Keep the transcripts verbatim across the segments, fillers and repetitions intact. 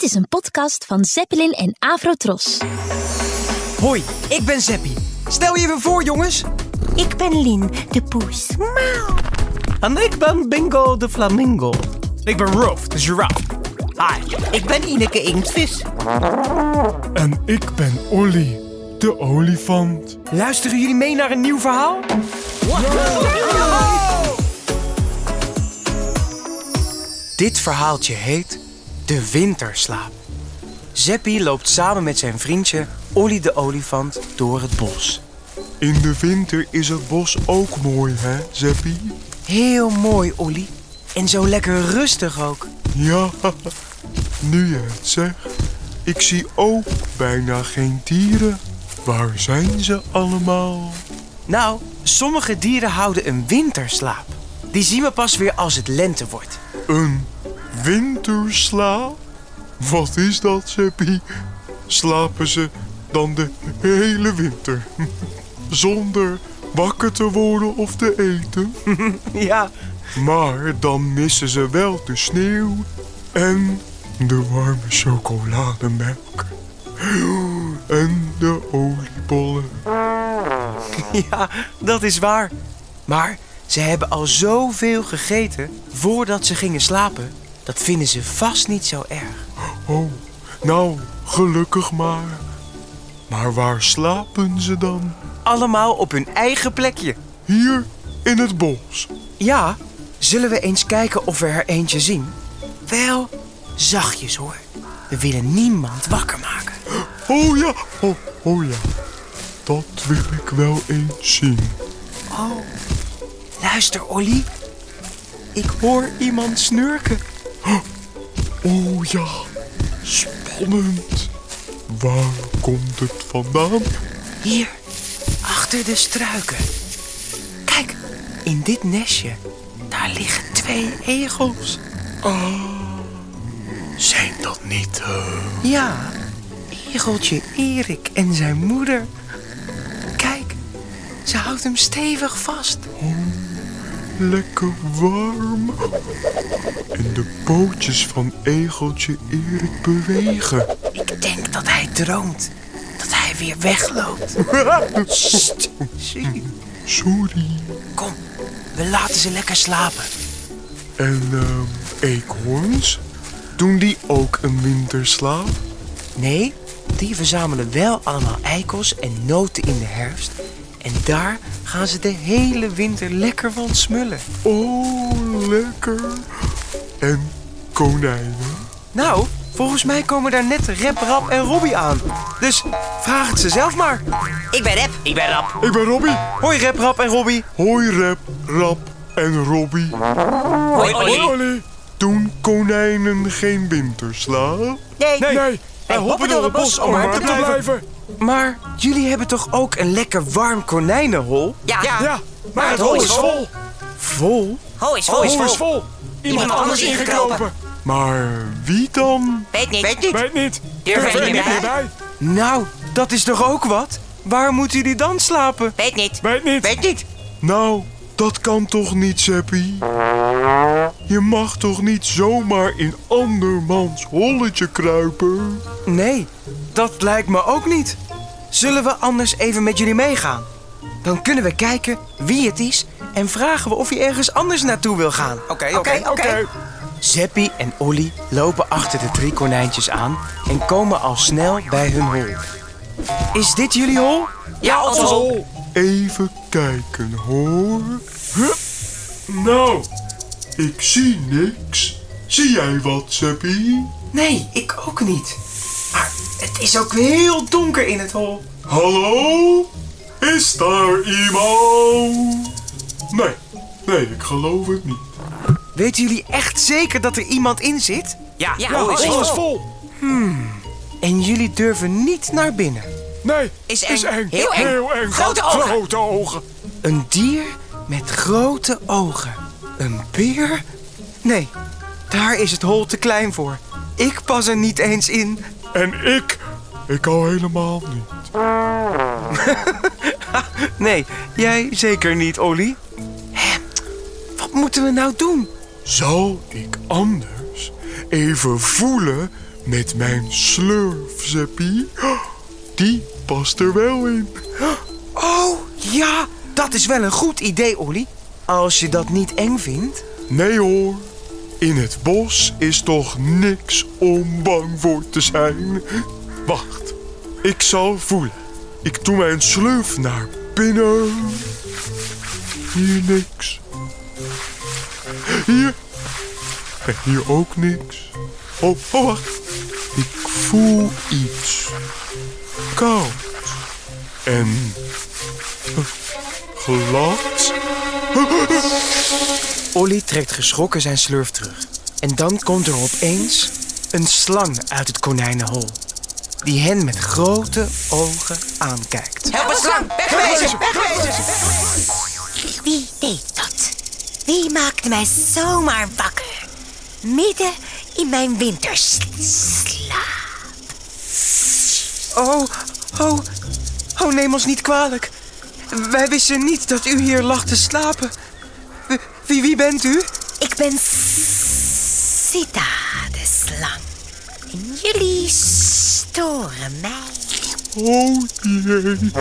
Dit is een podcast van Zeppelin en Avrotros. Hoi, ik ben Zeppie. Stel je even voor, jongens. Ik ben Lien, de poes. Miauw. En ik ben Bingo de flamingo. Ik ben Rolf, de giraffe. Hi, ik ben Ineke Inktvis. En ik ben Olly, de olifant. Luisteren jullie mee naar een nieuw verhaal? Dit verhaaltje heet De Winterslaap. Zeppie loopt samen met zijn vriendje Olly de olifant door het bos. In de winter is het bos ook mooi, hè, Zeppie? Heel mooi, Olly. En zo lekker rustig ook. Ja, nu je het zegt. Ik zie ook bijna geen dieren. Waar zijn ze allemaal? Nou, sommige dieren houden een winterslaap. Die zien we pas weer als het lente wordt. Een winterslaap? Wat is dat, Zeppie? Slapen ze dan de hele winter? Zonder wakker te worden of te eten? Ja, Maar dan missen ze wel de sneeuw en de warme chocolademelk. En de oliebollen. ja, dat is waar. Maar ze hebben al zoveel gegeten voordat ze gingen slapen. Dat vinden ze vast niet zo erg. Oh, nou, gelukkig maar. Maar waar slapen ze dan? Allemaal op hun eigen plekje. Hier in het bos. Ja, zullen we eens kijken of we er eentje zien? Wel, zachtjes hoor. We willen niemand wakker maken. Oh ja, oh, oh ja. Dat wil ik wel eens zien. Oh, luister Olly. Ik hoor iemand snurken. Oh ja, spannend. Waar komt het vandaan? Hier, achter de struiken. Kijk, in dit nestje, daar liggen twee egels. Zijn dat niet... Uh... Ja, egeltje Erik en zijn moeder. Kijk, ze houdt hem stevig vast. Lekker warm. En de pootjes van egeltje Erik bewegen. Ik denk dat hij droomt. Dat hij weer wegloopt. Sst, zie. Sorry. Kom, we laten ze lekker slapen. En uh, eekhoorns? Doen die ook een winterslaap? Nee, die verzamelen wel allemaal eikels en noten in de herfst. En daar gaan ze de hele winter lekker van smullen. Oh, lekker. En konijnen? Nou, volgens mij komen daar net Rep, Rap en Robbie aan. Dus vraag het ze zelf maar. Ik ben Rep. Ik ben Rap. Ik ben Robbie. Hoi Rep, Rap en Robbie. Hoi Rep, Rap en Robbie. Hoi, Olly. Olly. Doen konijnen geen winterslaap? Nee. Nee. Nee, wij hoppen door het bos om warm te blijven. Maar jullie hebben toch ook een lekker warm konijnenhol? Ja. ja. Ja, maar het hol is vol. Vol? Ho is vol. Het is vol. Iemand anders ingekropen. Maar wie dan? Weet niet. Weet niet. Weet niet. Durf er niet meer bij. Nou, dat is toch ook wat? Waar moeten jullie dan slapen? Weet niet. Weet niet. Weet niet. Nou, dat kan toch niet, Zeppie? Je mag toch niet zomaar in andermans holletje kruipen? Nee, dat lijkt me ook niet. Zullen we anders even met jullie meegaan? Dan kunnen we kijken wie het is en vragen we of hij ergens anders naartoe wil gaan. Oké, Oké, oké. Zeppie en Olly lopen achter de drie konijntjes aan en komen al snel bij hun hol. Is dit jullie hol? Ja, onze hol. Even kijken, hoor. Hup. Nou, ik zie niks. Zie jij wat, Zeppie? Nee, ik ook niet. Maar het is ook heel donker in het hol. Hallo? Is daar iemand? Nee, nee, ik geloof het niet. Weten jullie echt zeker dat er iemand in zit? Ja, ja, Ja, hol is hol is vol. vol. En jullie durven niet naar binnen. Nee, Is eng. is eng. Heel eng. Heel eng. Grote ogen. Grote ogen. Een dier met grote ogen. Een beer? Nee, daar is het hol te klein voor. Ik pas er niet eens in. En ik, ik al helemaal niet. Nee, jij zeker niet, Olly. Hè, wat moeten we nou doen? Zal ik anders even voelen met mijn slurf, Zeppie. Die past er wel in. Oh, ja, dat is wel een goed idee, Olly. Als je dat niet eng vindt. Nee hoor, in het bos is toch niks om bang voor te zijn. Wacht, ik zal voelen. Ik doe mijn slurf naar binnen. Hier niks. Hier. En hier ook niks. Oh, oh, wacht. Ik voel iets. Koud. En glad. Olly trekt geschrokken zijn slurf terug. En dan komt er opeens een slang uit het konijnenhol. Die hen met grote ogen aankijkt. Help een slang! Wegwezen! Wegwezen! Wie deed dat? Wie maakte mij zomaar wakker? Midden in mijn winterslaap. Oh, oh, oh, neem ons niet kwalijk. Wij wisten niet dat u hier lag te slapen. Wie, wie bent u? Ik ben Sita, de slang. En jullie storen mij. Oh jee.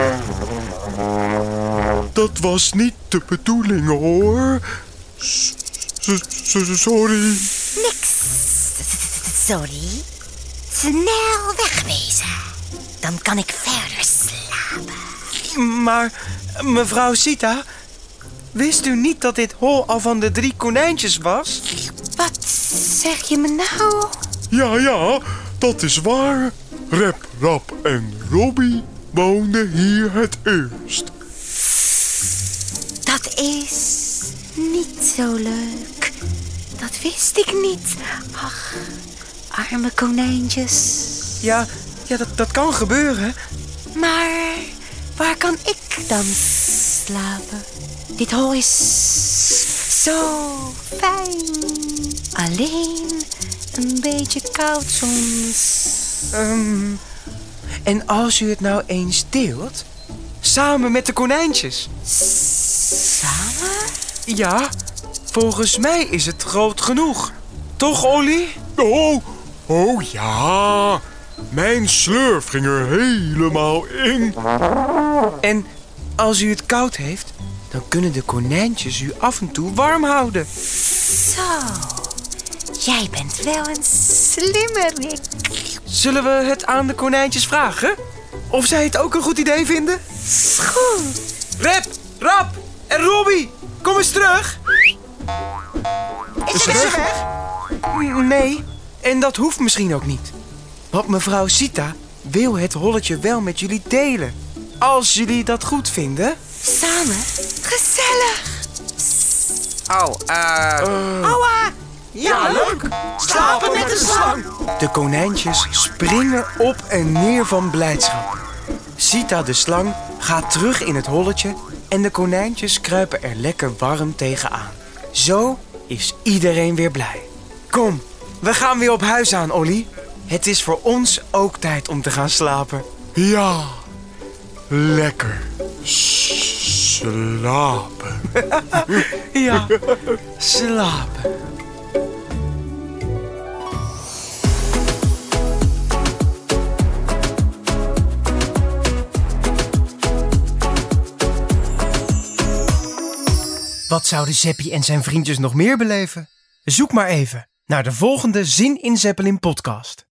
Dat was niet de bedoeling hoor. S- s- s- Sorry. Niks. Sorry. Snel wegwezen. Dan kan ik verder slapen. Maar, mevrouw Sita, wist u niet dat dit hol al van de drie konijntjes was? Wat zeg je me nou? Ja, ja, dat is waar. Rep, Rap en Robbie woonden hier het eerst. Dat is niet zo leuk. Dat wist ik niet. Ach, arme konijntjes. Ja, ja dat, dat kan gebeuren. Maar waar kan ik dan slapen? Dit hol is zo fijn. Alleen een beetje koud soms. Um, en als u het nou eens deelt, samen met de konijntjes. Samen? Ja, volgens mij is het groot genoeg. Toch, Olly? Oh, oh ja. Mijn slurf ging er helemaal in. En als u het koud heeft, dan kunnen de konijntjes u af en toe warm houden. Zo, jij bent wel een slimmerik. Zullen we het aan de konijntjes vragen? Of zij het ook een goed idee vinden? Goed. Rep, Rap en Robbie, kom eens terug. Is ze weg? Nee, en dat hoeft misschien ook niet. Want mevrouw Sita wil het holletje wel met jullie delen. Als jullie dat goed vinden. Samen? Gezellig. Oh, eh... Uh, Aua! Ja, leuk! Slapen met een slang! De konijntjes springen op en neer van blijdschap. Sita de slang gaat terug in het holletje en de konijntjes kruipen er lekker warm tegenaan. Zo is iedereen weer blij. Kom, we gaan weer op huis aan, Olly. Het is voor ons ook tijd om te gaan slapen. Ja, lekker slapen. Ja, slapen. Wat zouden Zeppie en zijn vriendjes nog meer beleven? Zoek maar even naar de volgende Zin in Zeppelin podcast.